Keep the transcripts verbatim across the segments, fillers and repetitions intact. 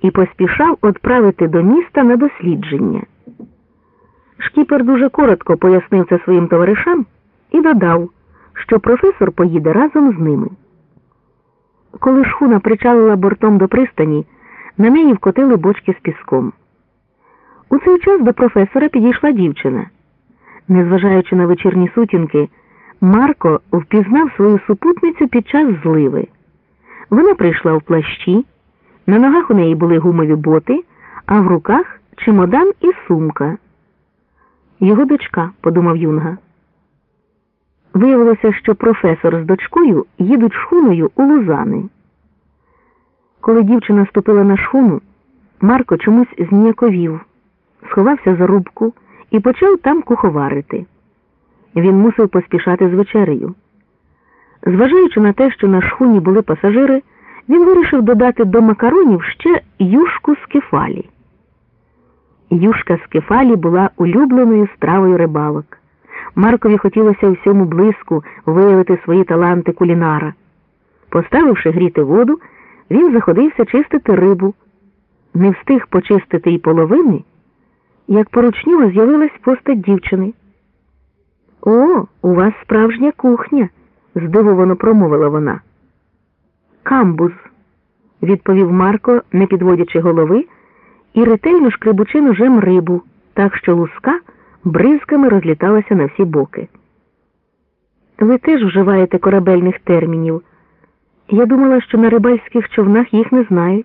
і поспішав відправити до міста на дослідження. Шкіпер дуже коротко пояснив це своїм товаришам і додав, що професор поїде разом з ними. Коли шхуна причалила бортом до пристані, на неї вкотили бочки з піском. У цей час до професора підійшла дівчина. Незважаючи на вечірні сутінки, Марко впізнав свою супутницю під час зливи. Вона прийшла в плащі, на ногах у неї були гумові боти, а в руках чемодан і сумка. «Його дочка», – подумав Юнга. Виявилося, що професор з дочкою їдуть шхуною у Лузани. Коли дівчина ступила на шхуну, Марко чомусь зніяковів, сховався за рубку і почав там куховарити. Він мусив поспішати з вечерею. Зважаючи на те, що на шхуні були пасажири, він вирішив додати до макаронів ще юшку з кефалі. Юшка з кефалі була улюбленою стравою рибалок. Маркові хотілося у всьому блиску виявити свої таланти кулінара. Поставивши гріти воду, він заходився чистити рибу. Не встиг почистити й половини, як поруч нього з'явилась постать дівчини. «О, у вас справжня кухня», – здивовано промовила вона. «Камбуз», – відповів Марко, не підводячи голови, і ретельно шкребучи ножем рибу, так що луска бризками розліталася на всі боки. «Ви теж вживаєте корабельних термінів. Я думала, що на рибальських човнах їх не знають».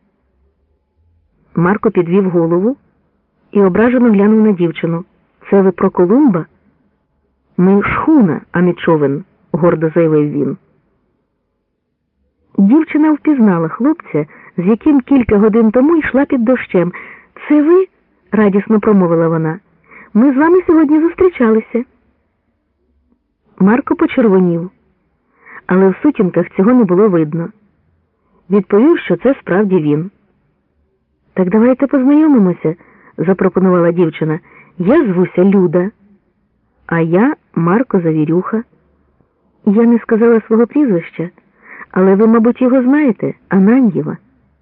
Марко підвів голову і ображено глянув на дівчину. «Це ви про Колумба?» «Ми шхуна, а не човен», – гордо заявив він. Дівчина впізнала хлопця, з яким кілька годин тому йшла під дощем. «Це ви?» – радісно промовила вона. «Ми з вами сьогодні зустрічалися». Марко почервонів, але в сутінках цього не було видно. Відповів, що це справді він. «Так давайте познайомимося», – запропонувала дівчина. «Я звуся Люда». «А я Марко Завірюха». «Я не сказала свого прізвища, але ви, мабуть, його знаєте, Ананьєва».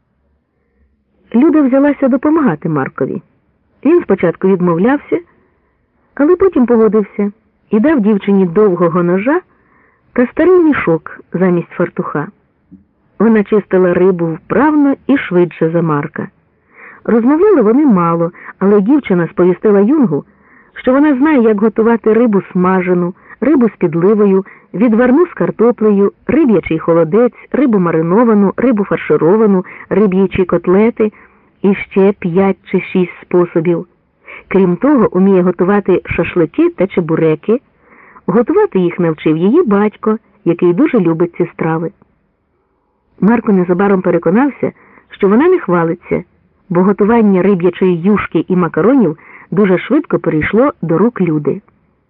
Люда взялася допомагати Маркові. Він спочатку відмовлявся, але потім погодився і дав дівчині довгого ножа та старий мішок замість фартуха. Вона чистила рибу вправно і швидше за Марка. Розмовляли вони мало, але дівчина сповістила Юнгу, що вона знає, як готувати рибу смажену, рибу з підливою, відварну з картоплею, риб'ячий холодець, рибу мариновану, рибу фаршировану, риб'ячі котлети і ще п'ять чи шість способів. Крім того, уміє готувати шашлики та чебуреки. Готувати їх навчив її батько, який дуже любить ці страви. Марко незабаром переконався, що вона не хвалиться, бо готування риб'ячої юшки і макаронів дуже швидко перейшло до рук Люди.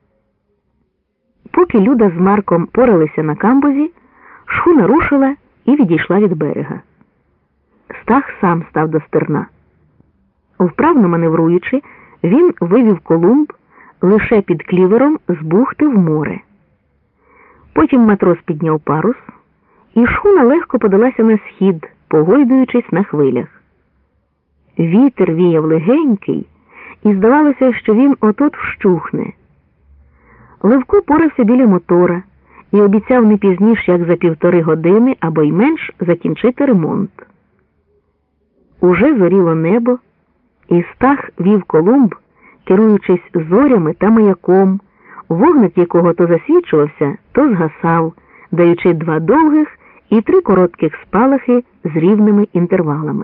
Поки Люда з Марком поралися на камбузі, шхуна рушила і відійшла від берега. Стах сам став до стерна. Вправно маневруючи, він вивів Колумб лише під клівером з бухти в море. Потім матрос підняв парус, і шхуна легко подалася на схід, погойдуючись на хвилях. Вітер віяв легенький, і здавалося, що він от-от вщухне. Левко порався біля мотора і обіцяв не пізніше, як за півтори години або й менш закінчити ремонт. Уже зоріло небо, і Стах вів Колумб, керуючись зорями та маяком, вогник якого то засвічувався, то згасав, даючи два довгих і три коротких спалахи з рівними інтервалами.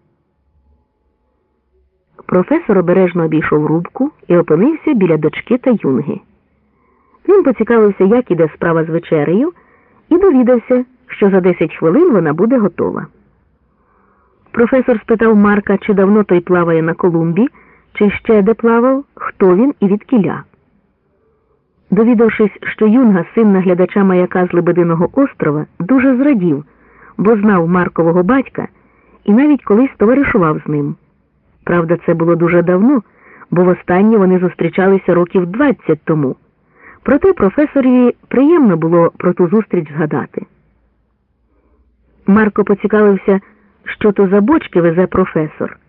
Професор обережно обійшов рубку і опинився біля дочки та Юнги. Він поцікавився, як іде справа з вечерею, і довідався, що за десять хвилин вона буде готова. Професор спитав Марка, чи давно той плаває на Колумбі, чи ще де плавав, хто він і відкіля. Довідавшись, що Юнга, син наглядача маяка з Лебединого острова, дуже зрадів, бо знав Маркового батька і навіть колись товаришував з ним. Правда, це було дуже давно, бо востаннє вони зустрічалися років двадцять тому. Проте професорові приємно було про ту зустріч згадати. Марко поцікавився, що то за бочки везе професор,